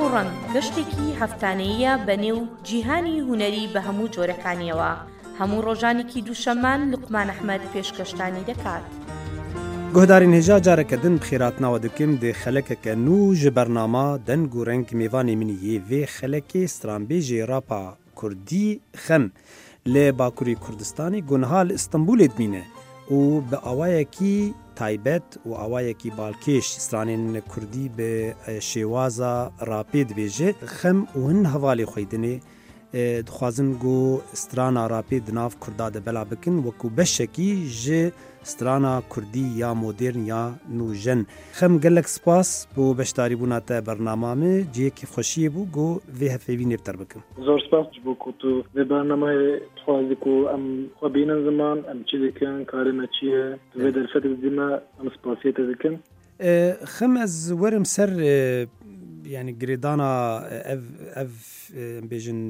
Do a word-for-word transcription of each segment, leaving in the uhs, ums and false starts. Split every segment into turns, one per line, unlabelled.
ڕەنگ گەشتێکی هەفتانەیە بەنێو جیهانی هونەری بە هەموو جۆرەکانیەوە. هەموو ڕۆژانێکی دووشەممان لوقمان ئەحمەد پێشکەشتانی دەکات.
گۆدارین هێژا جارەکە دن بخێراتناوە دکم دێ خەلەکەکە نو ji بەرنامە دەنگ و ڕەنگ میوانê min yê vê xelekê stranbêjê rapa Kurdî xem lê Bakurê Kurdistanê gunha li Stenbolê dimîne û bi awayekî taybet û awayekî balkêş stranên Kurdî bi şêwaza rapê dibêje xem û hin hevalê xwedinê dixwazin got strana rapê di nav Kurda de bela bikin wekû beşekî ji strana Kurdî ya modern ya nûjen. Xem gelek spas bû beşdarîbûna te bernama me ciyekî xweşiyê bû got vê hefêvînê bi ter bikim.
Zor spas ji bo ku tu vê bernamayê dixwazî ku em xwe bînin ziman em çi dikin karê me çi ye tu vê derfetê dîme em spasiyê te dikin.
Xem ez werim ser yani girêdana ev ev bêjin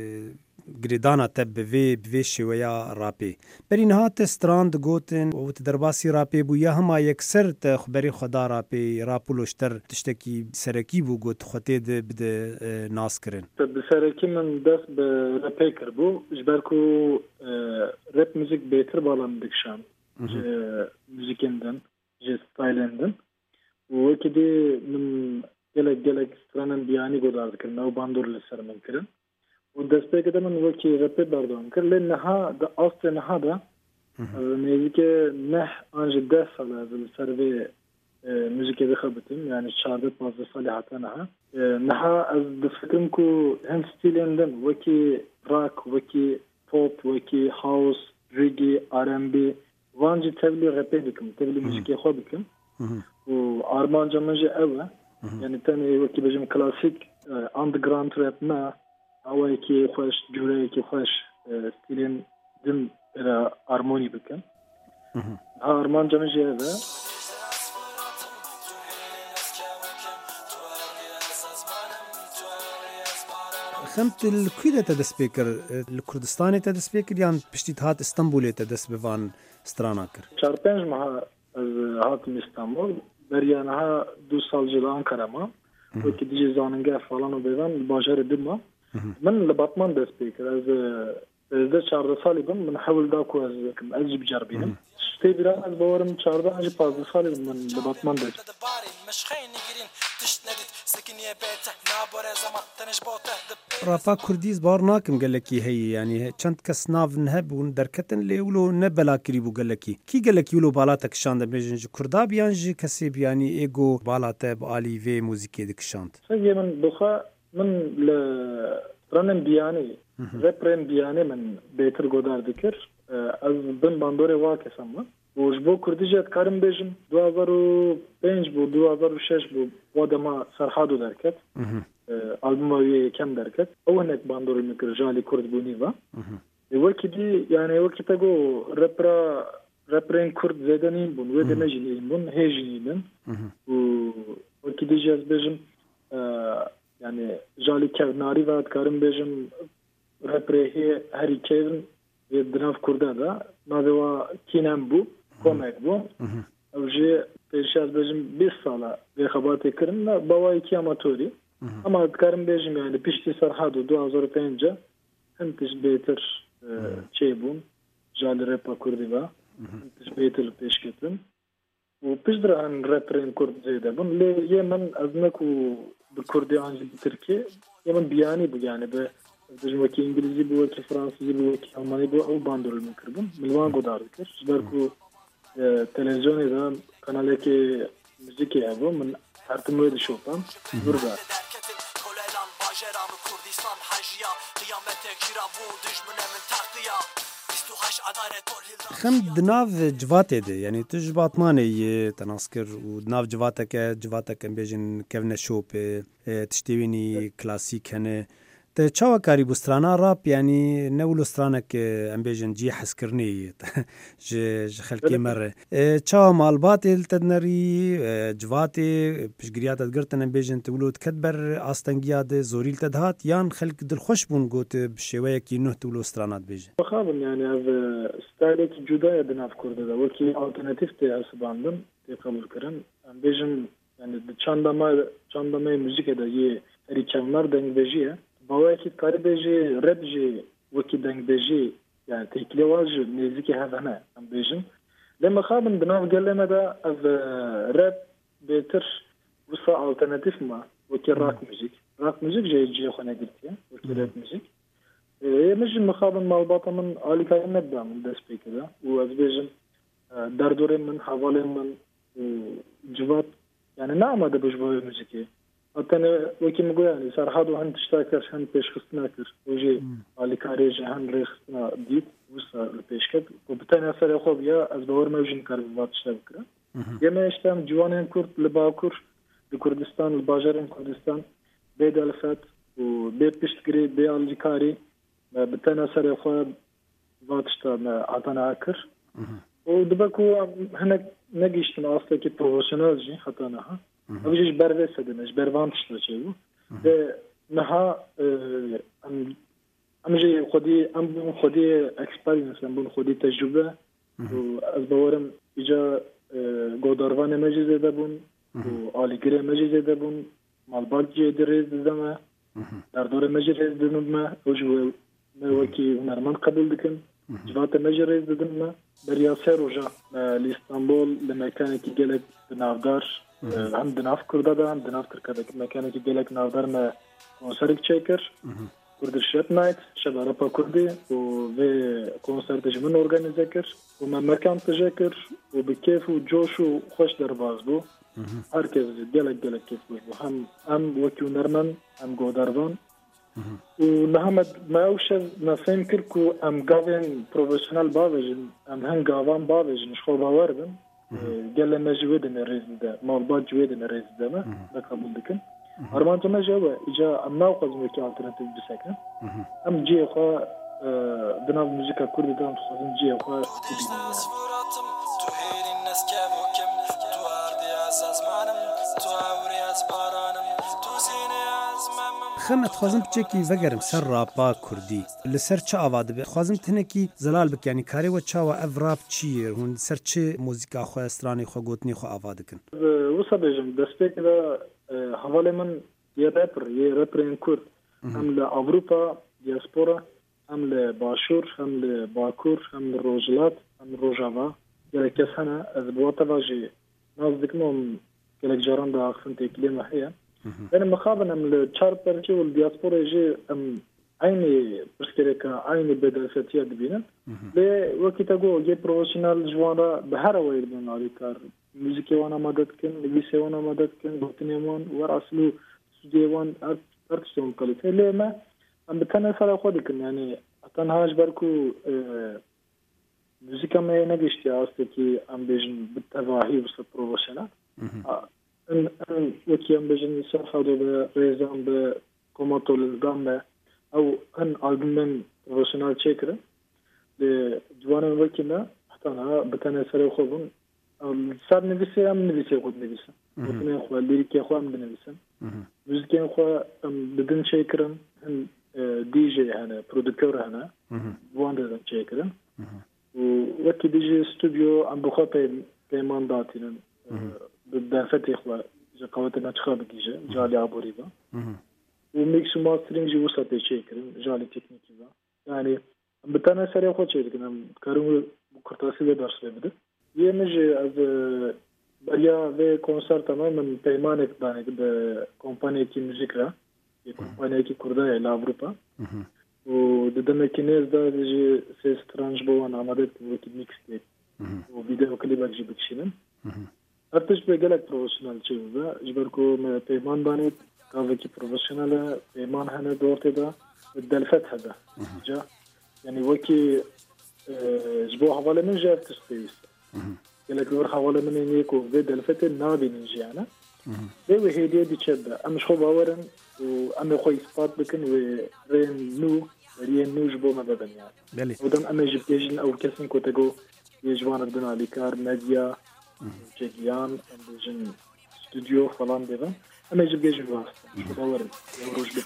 girêdana te bi vê bi vê şêweya rapê. Berî niha te stran digotin û ti derbasî rapê bû ya hema yekser te xberî xwe da rapê rap û loşter tiştekî serekî bû got xwe tê de bide nas kirin.
Bi serekî min dest bi rapê kirbû ji ber ku rap müzik bêtir bala min dikişan ji müzikên din ji stylên din û wekî dê min gelek gelek stranên biyanî godar dikirin ew bandor li ser min kirin û destpêkê de min wekî rapê berdewam kir lê niha di astê niha de nêzîkê neh an ji deh sal ez li ser vê müzikê dixebitim yani çardeh panzdeh salê hate niha niha ez difikirim ku hin stîlên din wekî rock wekî pop wekî house reggae R and B van jî tevlî rapê dikim tevlî müzikê xwe bikim û armanca min jî ew e yani tenê wekî bêjim klasîk underground rap me awayekî xweş cûreyekî xweş stîlên din bêra armonî bikin ha armanca min jî ev e.
Xem tu li kû de te dest pê kir? Li Kurdistanê te dest pê kir yan piştî hat Stenbolê te dest bi van strana kir?
Çar pênc meha ez hatim İstanbul beriya niha du sal ji li Ankara ma wekî dijî zanîngeh falan û bêvan li bajarê din ma min li Batman dest pê kir ez ez de çardeh salî bim min hewil da ku ez bikim ez jî biceribînim stê bîra ez bawerim çardeh jî panzdeh salî bim min li Batman dest
Rapa Kurdî bar nakim gelekî heyî yani çend kes nav hebûn derketin lê wilo ne belakirî bû gelekî kî gelekî wilo bala te kişand dibêjin ji Kurda biyan ji kesê biyanî êgo bala te bi alî vê muzîkê dikişand.
Sezê min bixwe min li ranên biyanî reprên biyanî min bêtir godar dikir ez bin bandorê wa kesam me û ji bo Kurdî jî dikarim bêjim du hezar û pênc bû du hezar û şeş bû wa dema Serhado derket albûma wê yekem derket ew hinek bandorê min kir ji alî Kurd bûnî ve wekî dî yani wekî te got repra reprên Kurd zêde nîn bûn wê demê jî nîn bûn hê jî nînin û wekî dî jî ez bêjim yani ji alî kevnarî ve dikarim bêjim reprê hê herî kevin vê di nav Kurda de navê wa Kînem bû komek bû ew jê pêşî ez bêjim bîst sala vê xebatê kirin bawayekî amatorî ama dikarim bêjim yani piştî Serhado du hezar û pênc hin tişt bêtir çê bûn ji alî repa Kurdî ve hin tişt bêtir pêşketin û pişt re hin reprên Kurd zêde bûn lê yê min ez ne ku bi Kurdî an jî bi Tirkî yê min biyanî bû yani bi bêjim wekî îngilîzî bû wekî fransîzî bû wekî almanî bû ew bandorê min kirbûn min wan godar dikir ji ber ku televizyonê de kanalekê müzikê hebû min hertim wê dişopam dur be.
Xem di nav civatê de yani tu ji Batmanê yê te nas kir û di nav civateke civateke em bêjin kevne şopê tiştê wînî klasîk hene te çawa karî bû strana rap yani ne wilo stranek em bêjin cî hezkirinê ji ji xelkê me re çawa malbatê li te nerî civatê piştgiriya te digirtin em bêjin tu wilo diket ber astengiya de zorî te dihat yan xelk dilxweş bûn got bi şêweyekî nûh tu wilo strana dibêje.
Bixabin yani ev stylekî cuda ye di nav Kurdê de wekî alternatîv tê hesibandin tê qebûl kirin em bêjin yani di çandama çandameyê müzikê de yê ریچمر دنگ بجیه باوی کی کاری بجی رب جی وکی دنگ بجی يعني تيكلي واج ميزيكي هذا هنا ام بيجن لما خابن بناف قال لنا دا از راب بيتر وصا الترناتيف ما وكي راك ميوزيك راك ميوزيك جاي جي خنا قلت وكي راب ميوزيك هي مش مخابن مع الباطا من علي كان نبدا من داس بي كذا واز بيجن داردورين من حوالين من جوات يعني نعم هذا بجبوي موسيقي حتى وكي مقول يعني صار هادو هن تشتاكر هن بيش خصناكر وجي على كاريج هن ريخنا ديت وصل البيشكت وبتاني أثر يخوب يا أزدور موجين كاربات تشتاكر يا ما يشتام جوانين كرد لباكر لكردستان الباجرين كردستان بيد الفات وبيد بيشتكري بي على كاري بتاني أثر يخوب باتشتا عطانا عكر ودبكو هنا نجيشتن أصلا كي بروفيشنال جي حطاناها أبيش برفس هذا مش برفانش تشيلو ده نها أم أم جي خدي أم خدي experience أم بون خدي تجربة وأزبورم إجا قدروان مجلس دبون وعليقرة مجلس دبون مالبات جي دريز دما دردور مجلس دما وجو وكي نرمان قبل دكن جوات مجلس دما برياسر وجا لإسطنبول لمكان كي جلك بنافدار عندنا في كردادا عندنا في تركيا مكان كي جالك نقدر ما كونسرت تشيكر كرد الشات نايت شباب رابا كردي وفي كونسرت جمن أورجانيزكر وما مكان تجاكر وبكيف وجوش وخش درباز بو هركز جالك جالك كيف بو هم أم وكيو نرمن أم جودارفان ونحمد ما أوشر نفهم كركو أم جافين بروفيشنال بافيجن أم هن جافان بافيجن شخو باوردن قال ما جويدنا الرئيس ده ما بعد جويدنا الرئيس ده ما بقبل دكان أرمان تونا جوا إجا أم ناقص ميكي alternative بسكان أم جي خا بناء موسيقى كردي ده خصوصا جي خا
خمت خوازم بچکی وگرم سر راپا کردی لسر چه آواده به خوازم تنکی زلال بک یعنی کاری و چا و اف راب چیه هون سر چه موزیکا خو استرانی خو گوتنی خو آواده کن
وصل بجم دسته كده حواله من یه رپر یه رپرین کرد هم لأوروپا دیاسپورا هم لباشور هم لباکور هم لروجلات هم روجاوا یه کس هنه از بواتا واجی نازدک مم كلك جاران دا أخفن تكلمة هي أنا مخابنا من الشارب بركي والدياسبورا يجي أم عيني برسكريكا عيني بدرساتية دبينا لي وكي تقو جي بروفيشنال جوانا بحر ويل من عليكار موسيقى وانا مدد كن لبيسي وانا مدد كن بوتني وان وراسلو سودي وان أرتستون قلت لي ما أم بتانا سارة خودكن يعني أتنهاج بركو موسيقى ما ينقشتي عاستكي أم بيجن بالتفاهي وصل بروفيشنال ان ان وكي ام بجن يصرحوا بريزان بكوماتو للدام او ان البوم بروفيشنال تشيكر لجوانا وكينا حتى انا بتانا سري خوبن صار نفسي ام نفسي خد نفسي وكنا اخو ليريكي اخو ام بنفسي موسيقى اخو ام بدن تشيكرن دي جي انا برودكتور انا بواندر تشيكرن وكي دي جي استوديو ام بخاطر بمانداتين بالدافع إخوة إذا قوتنا تخابك إجا جالي عبوريبا وميكس وماسترينج جي وسط شيكرن جالي تكنيكيبا يعني بتانا سريع خود شيء كنا كارون بكرتاسي درس بده يمجي از بريا في كونسرت تماما بيمانك دانك بكومباني كي موسيقى كومباني كي كردايا لأوروبا وددنا كينيز دا جي سي سترانج بوان عمدت وكي ميكس تيب وفيديو كليبك جي بكشينن ارتش بقلك بروفيشنال شيء جبركو بيمان دانيت كافيكي بروفيشنال بيمان هنا دورتي دا الدلفت هذا جا يعني وكي جبو حوالي من جاء تستيس قالك ور حوالي من يكو في دلفت النابي نجي انا ده هديه دي تشبه ام شو باورن وام خوي سبات بكن ورين نو رين نو جبو ما بدن يعني ودم ام جبتيجن او كسن كوتاغو يجوان بدنا على كار ميديا جيجيان بجن استوديو فلان ديفا اما يجب جيجن واسطة شو باورن يوروج بي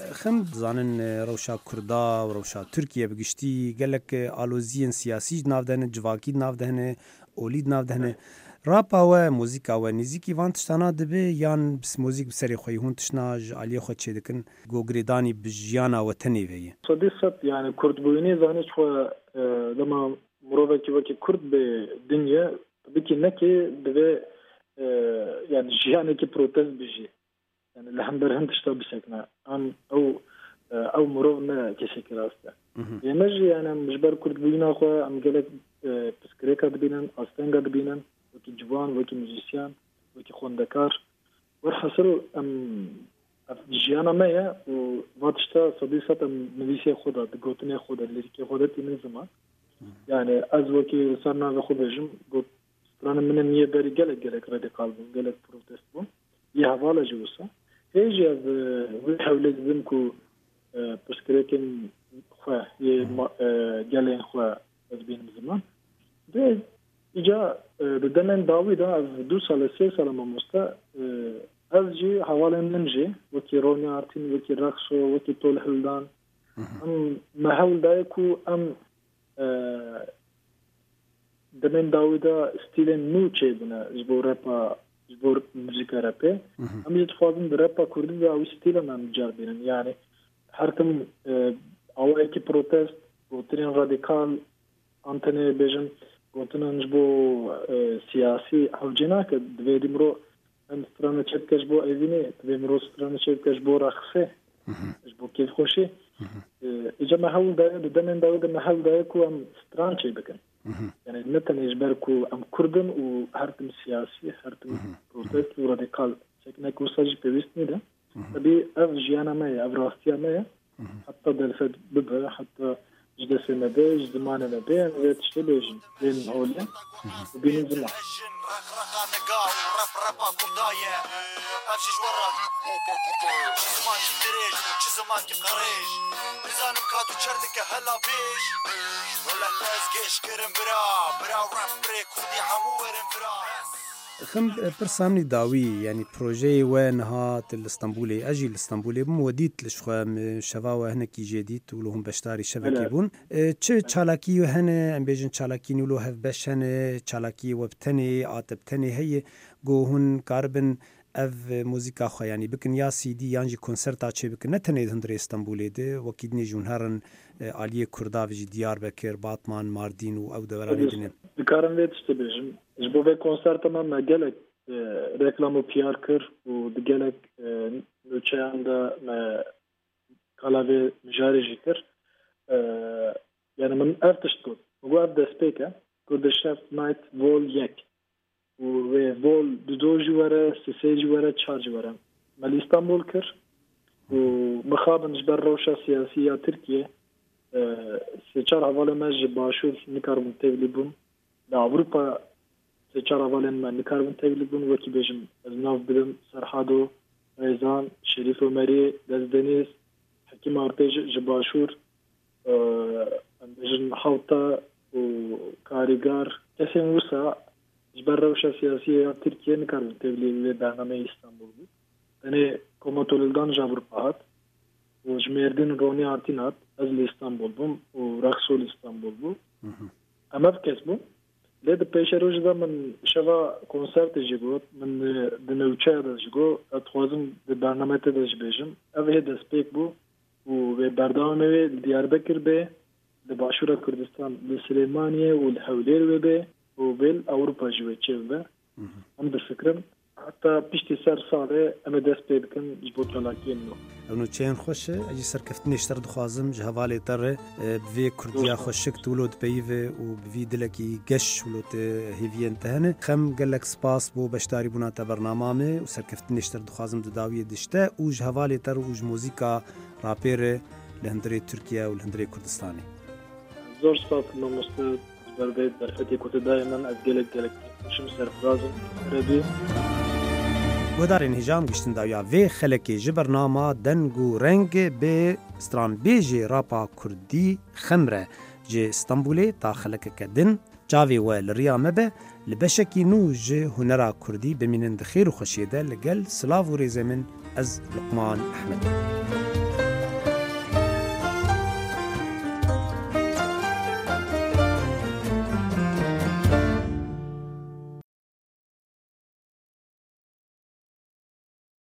خم زانن روشا کردا و روشا ترکیه بگشتی گلک آلوزین سیاسی نافدهنه جواکی نافدهنه اولید نافدهنه راپا و موزیکا و نزیکی وان تشتانا دبه یان بس موزیک بسری خوی هون تشنا علی خود چه دکن گوگریدانی بجیانا و تنیوی
صدیقت یعنی کرد بوینی زانش خو لما مروه کی وکی کرد به دنیا بکی نکی دبه yani jiyânekî protest bijî yani li hember tişta bisekne an ew ew mirov ne keşekî rast e ême jî yani ji ber kurdbûyîna xwe em gelek piskirêka dibînin astenga dibînin wekî ciwan wekî müzîsyen wekî xwendekar werhesil em ev jiyana me ye û va tişta sedî sed em nivîsê xwe de di gotinê xwe de lîrîkê xwe de tînin ziman yani ez wekî ser navê xwe bêjim got Strana min niye beri gelek gelek radikal bun, gelek protest bun. İyi havala jivsa. Hej az ve hawlezim ku piskirekin xwe ye gelen xwe ez benim zaman. De ica de demen davi da az du sal se sal mamosta az ji hawalen min ji weki Roni Artin weki Rakso weki Tol Hildan am mahal da ku am demen davida stilen nu çebine jbo rapa jbo müzika rap'e ama hiç fazla rapa kurdu ve o stilen am carbinin yani her tim avaki protest gotrin radikal antene bejin gotrin jbo siyasi havcina ke dvedimro em strana çepke jbo evine dvedimro strana çepke jbo rakhse jbo keyf khoshi ica mahal da demen davida mahal da ku am stran çebekin يعني مثلا يجبركو ام كردن وهرتم سياسي هرتم بروتست وراديكال شكنا كوساج بيستني ده تبي اف جيانا ما اف راستيا ما حتى دلفت ببها حتى جدس ما به زمان ما به وتشتي بيجن بين هولي وبين زمان افجج ورا زمان دريج زمان قريش ميزانم كاتو شردك هلا بيش ولا تازقيش كرم برا برا راب بريك ودي حمورم برا خم برسامني داوي يعني بروجي وين هات الاسطنبولي اجي الاسطنبولي موديت لشخوام شفاوه هناك جديد ولهم بشتاري شبكه بون تشي تشالاكي وهنا ام بيجن تشالاكي نولو هف بشن تشالاكي وبتني عاتبتني هي جو هون كاربن اف موزیکا خو یعنی بکن یا سی دی یانجی کنسرتا چه بکن نه تنه هندر استانبول ده وکیدنی جون هرن علی کردا و دیار بکر باتمان ماردین و او دوران دینه بکارم ویت است بجم جبو به کنسرت ما مگلک reklamı P R kır و دگلک نوچهاندا ما کلاوی مجاری کر yani من ارتشت کد و اب دسپیکه کد شف نایت وول یک و وول دو جواره سه جواره چهار جواره مال استانبول کر و مخابن جبر روشا سیاسیه ترکیه سه چهار حواله مج باشور نکارم تبلیبون در اروپا سه چهار حواله من نکارم تبلیبون وکی بجم از ناف بدم سرحادو ریزان شریف عمری دزدنیز حکیم ارتج جباشور بجم حوطه و کاریگر کسی موسا جبر روشا سیاسیه ترکیه نکارم تبلیبون برنامه استانبول بود yani komatoldan Javrupahat و جمردین رونی آرتینات از استانبول بوم و رقصول استانبول بوم اما بکس بوم لید پیش روز دا من شوا کنسرت جیگو من دنوچه دا جیگو اتخوازم د برنامه تا دا جبیجم اوه دسپیک بو و به بردامه وی دیاربکر به لباشور کردستان لسلیمانیه و لحولیر وی به و بیل اوروپا جوی چه به هم در فکرم حتى بيشتي سر صاري اما داس بيبكن جبوت لكن انو چين خوش اجي سركفتني اشتر دخوازم جهوالي تر بفي كرديا خوشك تولود بيف و بفي دلكي قش ولوت هيفين تهنه خم قالك سباس بو بشتاري بنا برنامج و سركفتني اشتر دخوازم دداويه دشته و جهوالي تر و موزيكا رابير لهندري تركيا والهندري كردستاني زور سباس ممست بربيت برفتي كنت دائما اتقلق قلق شم سرفرازم ربي گودارین هجام گشتن داویا وی خلکی جبرنامه دنگو رنگ به سترانبیجی راپا کردی خمره جه استانبولی تا خلک کدن جاوی و لریا مبه لبشکی نو جه هنرا کردی بمینند خیر و خوشیده لگل سلاو و ریزمن از لقمان احمد